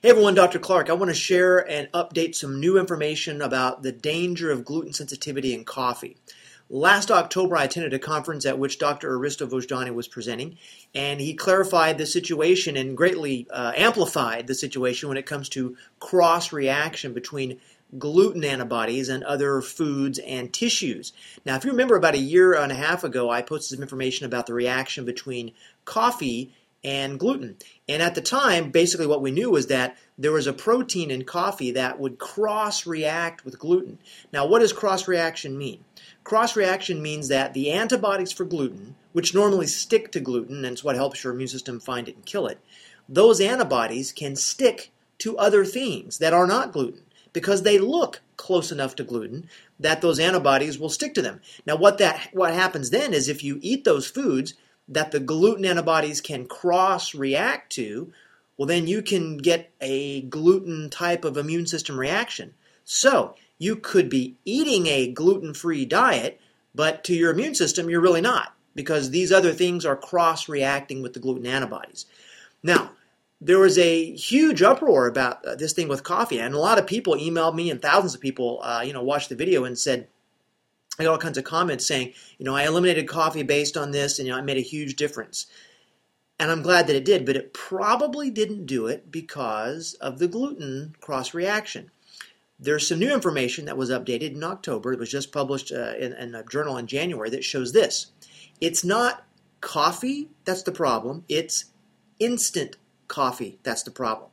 Hey everyone, Dr. Clark. I want to share and update some new information about the danger of gluten sensitivity in coffee. Last October, I attended a conference at which Dr. Aristo Vojdani was presenting, and he clarified the situation and greatly amplified the situation when it comes to cross-reaction between gluten antibodies and other foods and tissues. Now, if you remember about a year and a half ago, I posted some information about the reaction between coffee and gluten. And at the time, basically what we knew was that there was a protein in coffee that would cross-react with gluten. Now, what does cross-reaction mean? Cross-reaction means that the antibodies for gluten, which normally stick to gluten, and it's what helps your immune system find it and kill it, those antibodies can stick to other things that are not gluten because they look close enough to gluten that those antibodies will stick to them. Now, what happens then is if you eat those foods that the gluten antibodies can cross-react to, well, then you can get a gluten type of immune system reaction. So you could be eating a gluten-free diet, but to your immune system, you're really not, because these other things are cross-reacting with the gluten antibodies. Now, there was a huge uproar about this thing with coffee, and a lot of people emailed me, and thousands of people, watched the video and said, I got all kinds of comments saying, I eliminated coffee based on this, and it made a huge difference. And I'm glad that it did, but it probably didn't do it because of the gluten cross-reaction. There's some new information that was updated in October. It was just published in a journal in January that shows this. It's not coffee that's the problem. It's instant coffee that's the problem.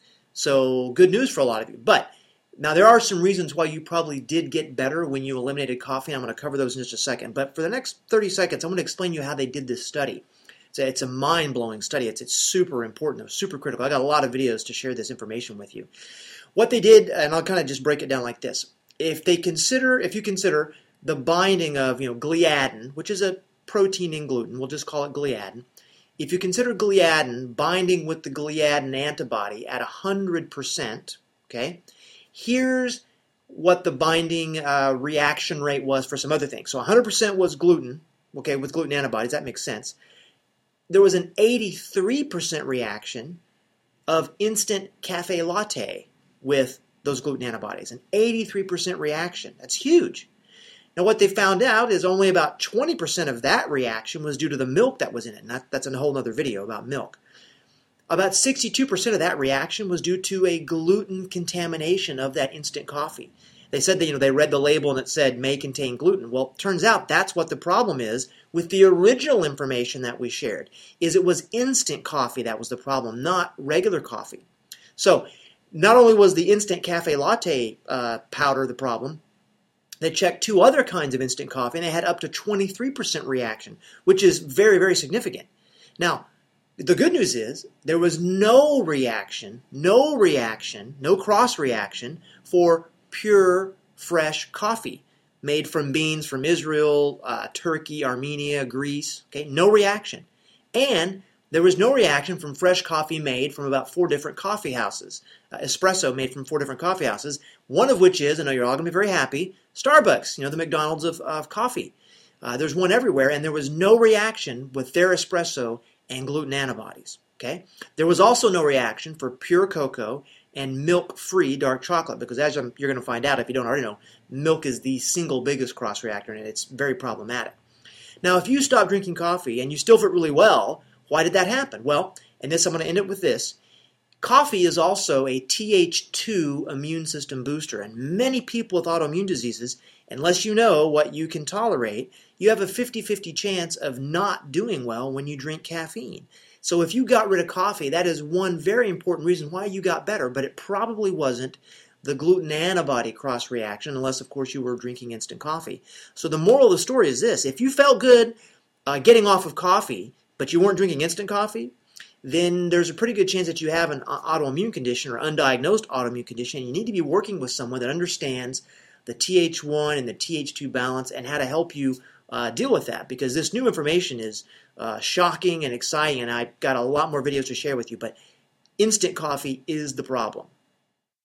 So good news for a lot of you. But now, there are some reasons why you probably did get better when you eliminated coffee. I'm going to cover those in just a second. But for the next 30 seconds, I'm going to explain to you how they did this study. It's a mind-blowing study. It's super important. It was super critical. I got a lot of videos to share this information with you. What they did, and I'll kind of just break it down like this. If you consider the binding of gliadin, which is a protein in gluten, we'll just call it gliadin. If you consider gliadin binding with the gliadin antibody at 100%, okay, here's what the binding reaction rate was for some other things. So 100% was gluten, okay, with gluten antibodies. That makes sense. There was an 83% reaction of instant cafe latte with those gluten antibodies. An 83% reaction. That's huge. Now, what they found out is only about 20% of that reaction was due to the milk that was in it. And that's a whole other video about milk. About 62% of that reaction was due to a gluten contamination of that instant coffee. They said that they read the label and it said may contain gluten. Well, it turns out that's what the problem is with the original information that we shared, is it was instant coffee that was the problem, not regular coffee. So not only was the instant cafe latte powder the problem, they checked two other kinds of instant coffee and they had up to 23% reaction, which is very, very significant. Now, the good news is there was no cross-reaction for pure, fresh coffee made from beans from Israel, Turkey, Armenia, Greece. Okay, no reaction. And there was no reaction from fresh coffee made from about 4 different coffee houses, espresso made from 4 different coffee houses, one of which is, I know you're all going to be very happy, Starbucks, the McDonald's of coffee. There's one everywhere, and there was no reaction with their espresso and gluten antibodies. Okay, there was also no reaction for pure cocoa and milk-free dark chocolate, because as you're going to find out if you don't already know, milk is the single biggest cross-reactor, and it's very problematic. Now, if you stop drinking coffee and you still fit really well, why did that happen? Well, and I'm going to end it with this. Coffee is also a Th2 immune system booster, and many people with autoimmune diseases, unless you know what you can tolerate, you have a 50-50 chance of not doing well when you drink caffeine. So if you got rid of coffee, that is one very important reason why you got better, but it probably wasn't the gluten antibody cross-reaction, unless, of course, you were drinking instant coffee. So the moral of the story is this. If you felt good getting off of coffee, but you weren't drinking instant coffee, then there's a pretty good chance that you have an autoimmune condition or undiagnosed autoimmune condition. You need to be working with someone that understands the Th1 and the Th2 balance and how to help you deal with that, because this new information is shocking and exciting, and I've got a lot more videos to share with you, but instant coffee is the problem.